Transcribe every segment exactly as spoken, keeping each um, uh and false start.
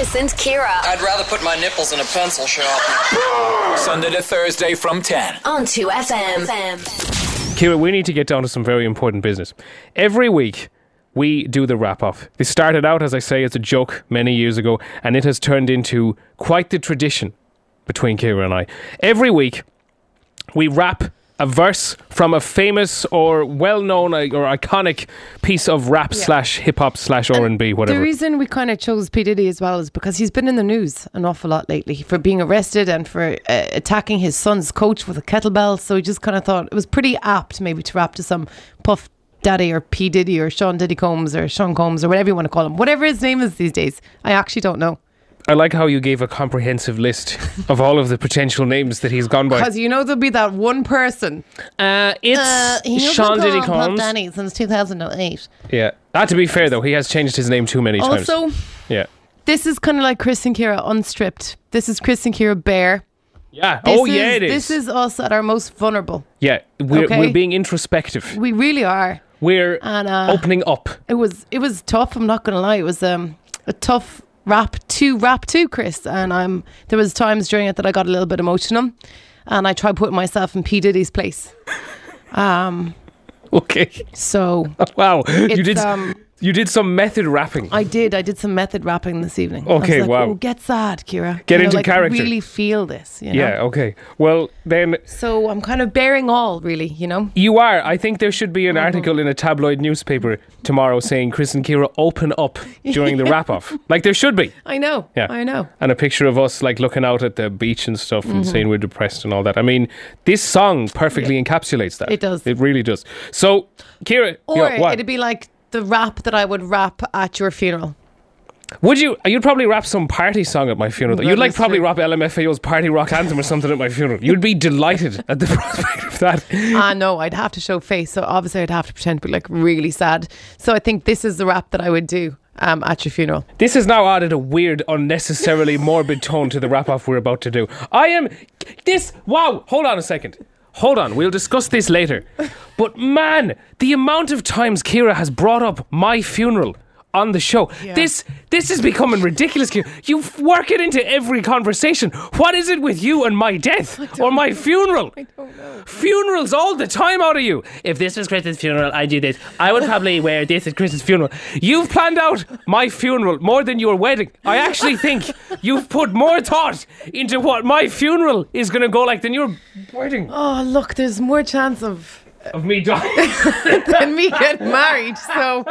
Chris and Kira. I'd rather put my nipples in a pencil sharpener. Sunday to Thursday from ten. On two F M. Kira, we need to get down to some very important business. Every week, we do the wrap-up. This started out, as I say, as a joke many years ago, and it has turned into quite the tradition between Kira and I. Every week, we wrap a verse from a famous or well-known or iconic piece of rap yeah. slash hip-hop slash R and B, whatever. The reason we kind of chose P. Diddy as well is because he's been in the news an awful lot lately for being arrested and for uh, attacking his son's coach with a kettlebell. So we just kind of thought it was pretty apt maybe to rap to some Puff Daddy or P. Diddy or Sean Diddy Combs or Sean Combs or whatever you want to call him. Whatever his name is these days. I actually don't know. I like how you gave a comprehensive list of all of the potential names that he's gone by. Because you know there'll be that one person. Uh, it's uh, Sean Diddy Combs. Danny since two thousand eight. Yeah. That to be fair though, he has changed his name too many times. Also, yeah. This is kind of like Chris and Kira unstripped. This is Chris and Kira bare. Yeah. This oh is, yeah, it is. This is us at our most vulnerable. Yeah. We're, okay? we're being introspective. We really are. We're and, uh, opening up. It was it was tough. I'm not going to lie. It was um, a tough rap to rap to, Chris, and I'm there was times during it that I got a little bit emotional, and I tried putting myself in P. Diddy's place. Um, okay. So wow, you did um, you did some method rapping. I did. I did some method rapping this evening. Okay, I was like, wow. Oh, get sad, Kira. Get you into know, like, character. Really feel this. You know? Yeah. Okay. Well, then. So I'm kind of bearing all, really. You know. You are. I think there should be an mm-hmm. article in a tabloid newspaper tomorrow saying Chris and Kira open up during the wrap-off. Like there should be. I know. Yeah. I know. And a picture of us like looking out at the beach and stuff mm-hmm. and saying we're depressed and all that. I mean, this song perfectly yeah. encapsulates that. It does. It really does. So, Kira, or you know, it'd be like the rap that I would rap at your funeral. Would you? You'd probably rap some party song at my funeral. You'd like probably true. rap L M F A O's Party Rock Anthem or something at my funeral. You'd be delighted at the prospect of that. Ah, uh, no, I'd have to show face. So obviously I'd have to pretend to be like really sad. So I think this is the rap that I would do um, at your funeral. This has now added a weird, unnecessarily morbid tone to the wrap-off we're about to do. I am... This... Wow, hold on a second. Hold on, we'll discuss this later. But man, the amount of times Kira has brought up my funeral on the show. Yeah. This this is becoming ridiculous. You work it into every conversation. What is it with you and my death or my funeral? I don't know. Funerals all the time out of you. If this was Chris's funeral, I'd do this. I would probably wear this at Chris's funeral. You've planned out my funeral more than your wedding. I actually think you've put more thought into what my funeral is going to go like than your wedding. Oh, look, there's more chance of... Of me dying than me getting married, so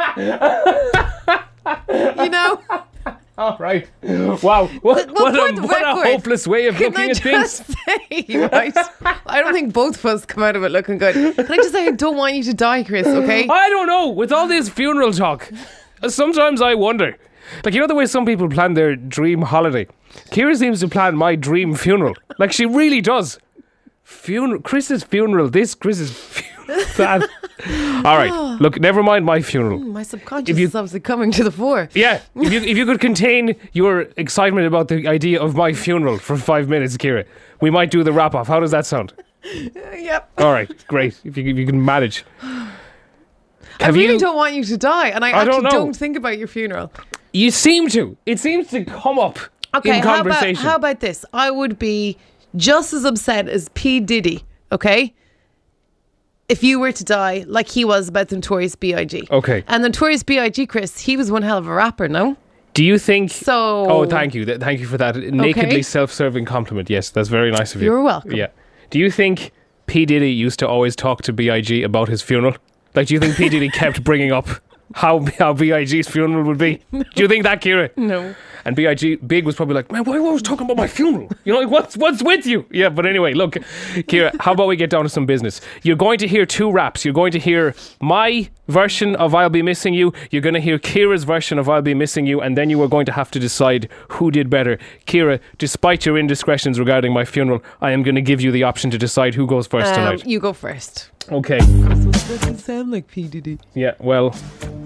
you know. All right. Wow. What, well, what, a, what record, a hopeless way of looking I at just things. Say, right? I don't think both of us come out of it looking good. Can I just say I don't want you to die, Chris? Okay. I don't know. With all this funeral talk, sometimes I wonder. Like, you know the way some people plan their dream holiday? Kira seems to plan my dream funeral. Like, she really does. Funeral, Chris's funeral. This Chris's funeral. That. All right. Look, never mind my funeral. Mm, my subconscious you, is obviously coming to the fore. Yeah. If you if you could contain your excitement about the idea of my funeral for five minutes, Kira, we might do the wrap off. How does that sound? Uh, yep. All right. Great. If you if you can manage. I Have really you, don't want you to die, and I, I actually don't, know. don't think about your funeral. You seem to. It seems to come up okay, in how conversation. About, how about this? I would be just as upset as P. Diddy, okay? If you were to die like he was about the Notorious B I G Okay. And the Notorious B I G, Chris, he was one hell of a rapper, no? Do you think... So... Oh, thank you. Th- thank you for that nakedly okay. self-serving compliment. Yes, that's very nice of you. You're welcome. Yeah. Do you think P. Diddy used to always talk to B I G about his funeral? Like, do you think P. Diddy kept bringing up how how B I G's funeral would be? No. Do you think that, Kira? No. And B I G, Big was probably like, man, why are you always talking about my funeral? You know, like, what's, what's with you? Yeah, but anyway, look, Kira, how about we get down to some business? You're going to hear two raps. You're going to hear my version of I'll Be Missing You. You're going to hear Kira's version of I'll Be Missing You. And then you are going to have to decide who did better. Kira, despite your indiscretions regarding my funeral, I am going to give you the option to decide who goes first um, tonight. You go first. Okay. This doesn't sound like P. Diddy. Yeah, well...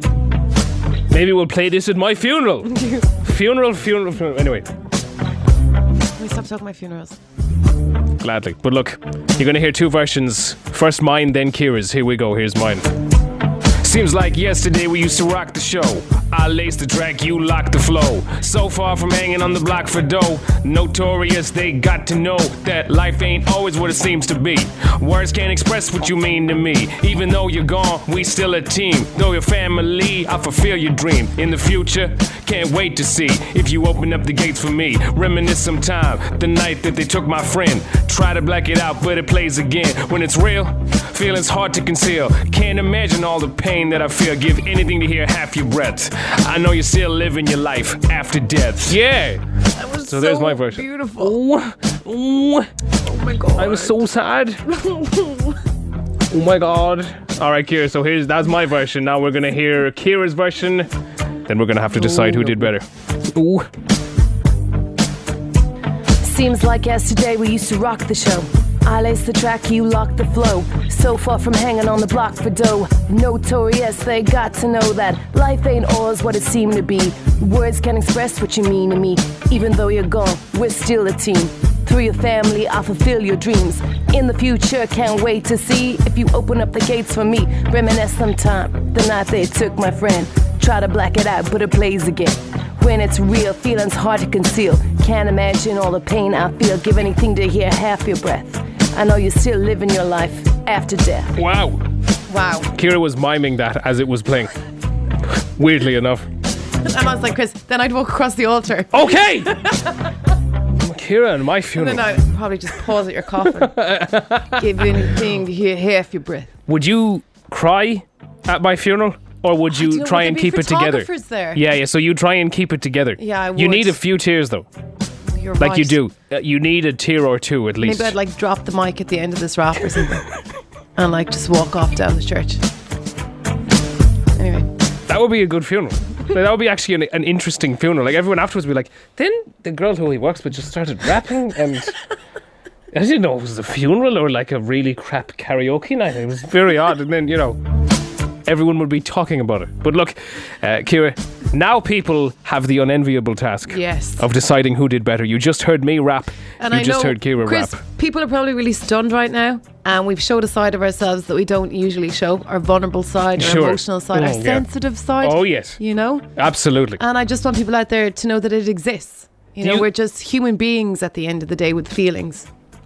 Maybe we'll play this at my funeral. funeral, funeral, funeral. Anyway. Can we stop talking my funerals? Gladly. But look, you're going to hear two versions. First mine, then Kira's. Here we go. Here's mine. Seems like yesterday we used to rock the show. I lace the track, you lock the flow. So far from hanging on the block for dough. Notorious, they got to know that life ain't always what it seems to be. Words can't express what you mean to me. Even though you're gone, we still a team. Though your family, I'll fulfill your dream. In the future, can't wait to see if you open up the gates for me. Reminisce some time, the night that they took my friend. Try to black it out, but it plays again. When it's real, feeling's hard to conceal. Can't imagine all the pain that I feel. Give anything to hear half your breath. I know you're still living your life after death. Yeah. That was So so, there's my version. beautiful. Oh, oh, Oh my god. I was so sad. Oh my god. All right, Kira. So here's that's my version. Now we're gonna hear Kira's version. Then we're gonna have to decide who did better. Ooh. Seems like yesterday we used to rock the show. I lace the track, you lock the flow. So far from hanging on the block for dough. Notorious, they got to know that life ain't always what it seemed to be. Words can't express what you mean to me. Even though you're gone, we're still a team. Through your family, I'll fulfill your dreams. In the future, can't wait to see if you open up the gates for me. Reminisce sometime, the night they took my friend. Try to black it out, but it plays again. When it's real, feeling's hard to conceal. Can't imagine all the pain I feel. Give anything to hear half your breath. I know you're still living your life after death. Wow. Wow. Kira was miming that as it was playing. Weirdly enough. And I was like, Chris, then I'd walk across the altar. Okay. Kira and my funeral. Then I'd probably just pause at your coffin. Give anything to hear half your breath. Would you cry at my funeral? Or would I don't you know, try would and there be keep it together? photographers there? Yeah, yeah. So you try and keep it together. Yeah, I You would. need a few tears though. You're Like right. you do. Uh, you need a tear or two at least. Maybe I'd like drop the mic at the end of this rap or something. And like just walk off down the church. Anyway. That would be a good funeral. Like, that would be actually an, an interesting funeral. Like everyone afterwards would be like, then the girl who he works with just started rapping and I didn't know it was a funeral or like a really crap karaoke night. It was very odd. And then, you know, everyone would be talking about it. But look, uh, Kira, now people have the unenviable task Yes. of deciding who did better. You just heard me rap. And you I just know, heard Kira Chris, rap. people are probably really stunned right now, and we've showed a side of ourselves that we don't usually show: our vulnerable side, our Sure. emotional side, our Mm, yeah. sensitive side. Oh, yes. You know, Absolutely. and I just want people out there to know that it exists. You Do know, you- we're just human beings at the end of the day with feelings.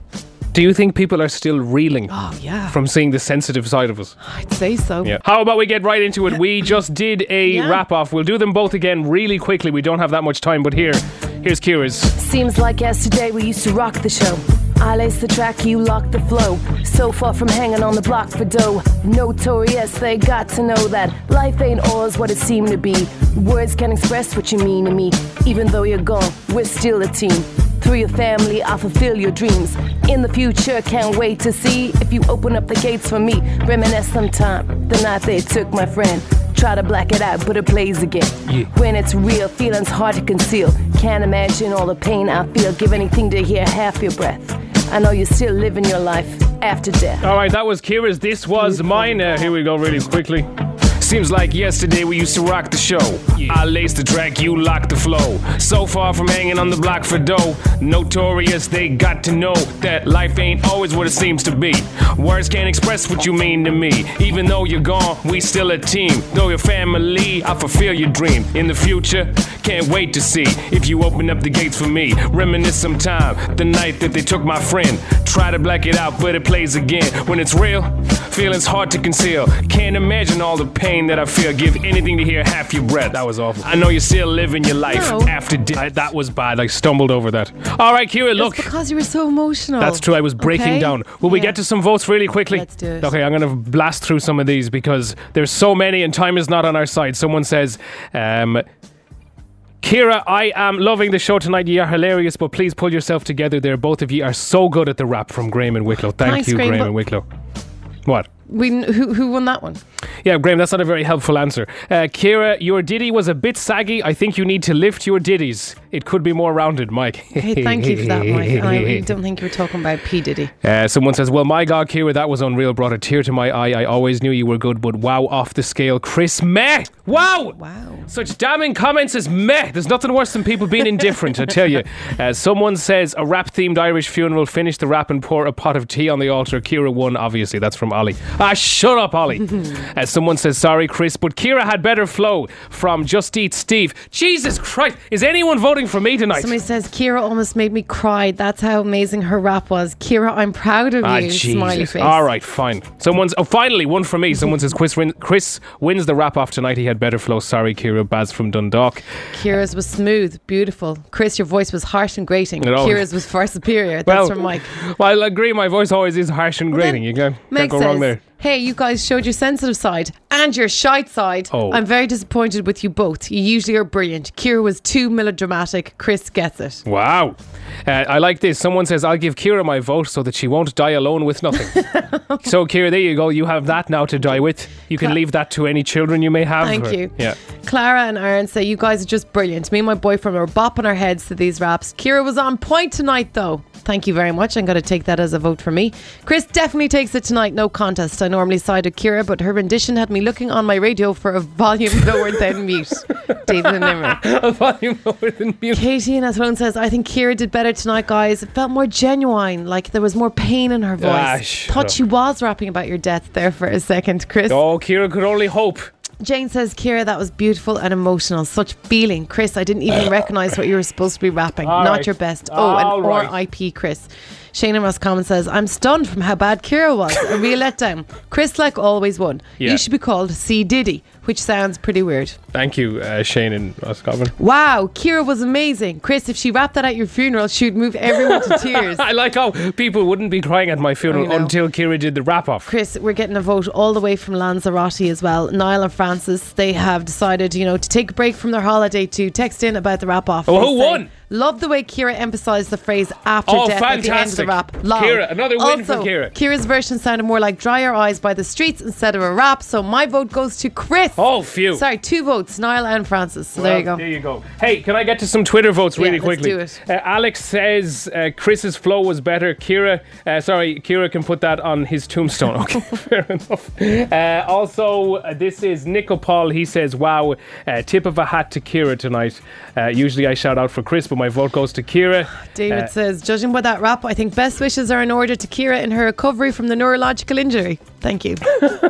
Do you think people are still reeling Oh yeah, from seeing the sensitive side of us? I'd say so. Yeah. How about we get right into it? We just did a Yeah. wrap off. We'll do them both again really quickly. We don't have that much time, but here, here's Kira's. Seems like yesterday we used to rock the show. I lace the track, you lock the flow. So far from hanging on the block for dough. Notorious, they got to know that life ain't always what it seemed to be. Words can't express what you mean to me. Even though you're gone, we're still a team. Through your family, I'll fulfill your dreams. In the future, can't wait to see if you open up the gates for me. Reminisce sometime, the night they took my friend. Try to black it out, but it plays again. Yeah. When it's real, feeling's hard to conceal. Can't imagine all the pain I feel. Give anything to hear half your breath. I know you're still living your life after death. All right, that was Kira's. This was mine. Uh, here we go, really quickly. Seems like yesterday we used to rock the show. I lace the track, you lock the flow. So far from hanging on the block for dough. Notorious, they got to know that life ain't always what it seems to be. Words can't express what you mean to me. Even though you're gone, we still a team. Though your family, I'll fulfill your dream. In the future, can't wait to see if you open up the gates for me. Reminisce sometime, the night that they took my friend. Try to black it out, but it plays again. When it's real, feeling's hard to conceal. Can't imagine all the pain that I feel. Give anything to hear half your breath. That was awful. I know you're still living your life No. after death. That was bad. I stumbled over that. All right, Kira, look. It's because you were so emotional. That's true. I was breaking Okay? down. Will we Yeah. get to some votes really quickly? Let's do it. Okay, I'm going to blast through some of these because there's so many and time is not on our side. Someone says, um, Kira, I am loving the show tonight. You are hilarious, but please pull yourself together there. Both of you are so good at the rap from Graham and Wicklow. Thank Thanks, you, Graham, Graham but- and Wicklow. What? We who who won that one? Yeah, Graham, that's not a very helpful answer. Uh, Kira, your ditty was a bit saggy. I think you need to lift your ditties. It could be more rounded, Mike. Hey, thank you for that, Mike. And I really don't think you were talking about P Diddy. Uh, someone says, well, my God, Kira, that was unreal. Brought a tear to my eye. I always knew you were good, but wow, off the scale. Chris, meh. Wow. Wow. Such damning comments as meh. There's nothing worse than people being indifferent, I tell you. Uh, someone says, a rap-themed Irish funeral. Finish the rap and pour a pot of tea on the altar. Kira won, obviously. That's from Ollie. Ah, shut up, Ollie. As someone says, sorry, Chris, but Ciara had better flow from Just Eat Steve. Jesus Christ, is anyone voting for me tonight? Somebody says, Ciara almost made me cry. That's how amazing her rap was. Ciara, I'm proud of Ah, you. Jesus. Smiley face. All right, fine. Someone's, oh, finally, one for me. Someone says, Chris, win, Chris wins the wrap off tonight. He had better flow. Sorry, Ciara. Baz from Dundalk. Ciara's was smooth, beautiful. Chris, your voice was harsh and grating. No. Ciara's was far superior. That's Well, from Mike. Well, I agree. My voice always is harsh and grating. You can't, Meg can't go says, wrong there. hey, you guys showed your sensitive side and your shite side. Oh. I'm very disappointed with you both. You usually are brilliant. Ciara was too melodramatic. Chris gets it. Wow. Uh, I like this. Someone says, I'll give Ciara my vote so that she won't die alone with nothing. So, Ciara, there you go. You have that now to die with. You can Cla- leave that to any children you may have. Thank or- you. Yeah. Clara and Aaron say, you guys are just brilliant. Me and my boyfriend were bopping our heads to these raps. Ciara was on point tonight, though. Thank you very much. I'm going to take that as a vote for me. Chris definitely takes it tonight. No contest. I normally side with Ciara, but her rendition had me looking on my radio for a volume lower than mute. David and Limerick. A volume lower than mute. Katie in Athlone says, I think Ciara did better tonight, guys. It felt more genuine, like there was more pain in her voice. Ah, shut Thought up. she was rapping about your death there for a second, Chris. Oh, Ciara could only hope. Jane says, Ciara, that was beautiful and emotional. Such feeling. Chris, I didn't even recognise what you were supposed to be rapping. All Not right. your best. Oh, All and right. R I P Chris. Shane and Ross Common says, I'm stunned from how bad Ciara was. A real letdown. Chris, like always, won. Yeah. You should be called C. Diddy, which sounds pretty weird. Thank you, uh, Shane and Roscommon. Wow, Ciara was amazing. Chris, if she rapped that at your funeral, she'd move everyone to tears. I like how people wouldn't be crying at my funeral I know. until Ciara did the wrap off. Chris, we're getting a vote all the way from Lanzarote as well. Niall and Francis, they have decided, you know, to take a break from their holiday to text in about the wrap off. Oh, They who say, won? Love the way Ciara emphasised the phrase after Oh, death at the end of the fantastic. rap. Lol. Ciara, another win for Also, Ciara. Ciara's version sounded more like Dry Your Eyes by the Streets instead of a rap, so my vote goes to Chris. Oh, phew. Sorry, two votes, Niall and Francis. So Well, there you go. There you go. Hey, can I get to some Twitter votes really Yeah, let's quickly? do it. Uh, Alex says uh, Chris's flow was better. Ciara, uh, sorry, Ciara can put that on his tombstone. Okay, fair enough. Uh, also, uh, this is Nico Paul. He says, wow, uh, tip of a hat to Ciara tonight. Uh, usually I shout out for Chris, but my vote goes to Ciara. David Uh, says, judging by that rap, I think best wishes are in order to Ciara in her recovery from the neurological injury. Thank you.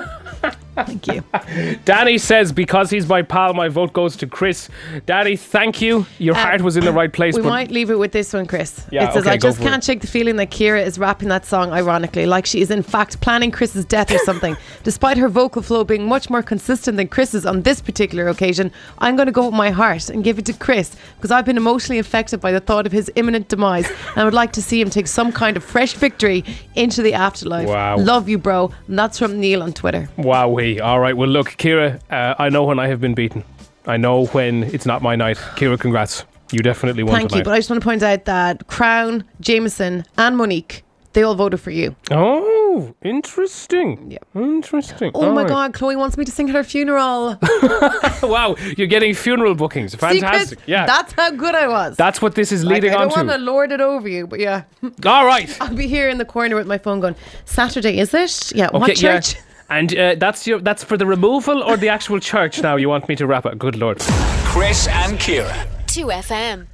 Thank you. Danny says, because he's my pal, my vote goes to Chris. Danny, thank you. Your Um, heart was in the right place. We but might leave it with this one, Chris. Yeah, it says, okay, I go just for can't it. shake the feeling that Ciara is rapping that song ironically, like she is in fact planning Chris's death or something. Despite her vocal flow being much more consistent than Chris's on this particular occasion, I'm going to go with my heart and give it to Chris because I've been emotionally affected by the thought of his imminent demise and I would like to see him take some kind of fresh victory into the afterlife. Wow. Love you, bro. And that's from Neil on Twitter. Wowee. All right. Well, look, Ciara, uh, I know when I have been beaten. I know when it's not my night. Ciara, congrats. You definitely won Thank tonight. you. But I just want to point out that Crown, Jameson, and Monique, they all voted for you. Oh, interesting. Yeah. Interesting. Oh All my right. God, Chloe wants me to sing at her funeral. Wow, you're getting funeral bookings. Fantastic. Secret, Yeah. That's how good I was. That's what this is Like, leading I on don't want to to. lord it over you, but yeah. All right. I'll be here in the corner with my phone going, Saturday, is it? Yeah, what yeah. church? And uh, that's your that's for the removal or the actual church now you want me to wrap up? Good Lord. Chris and Ciara. two F M.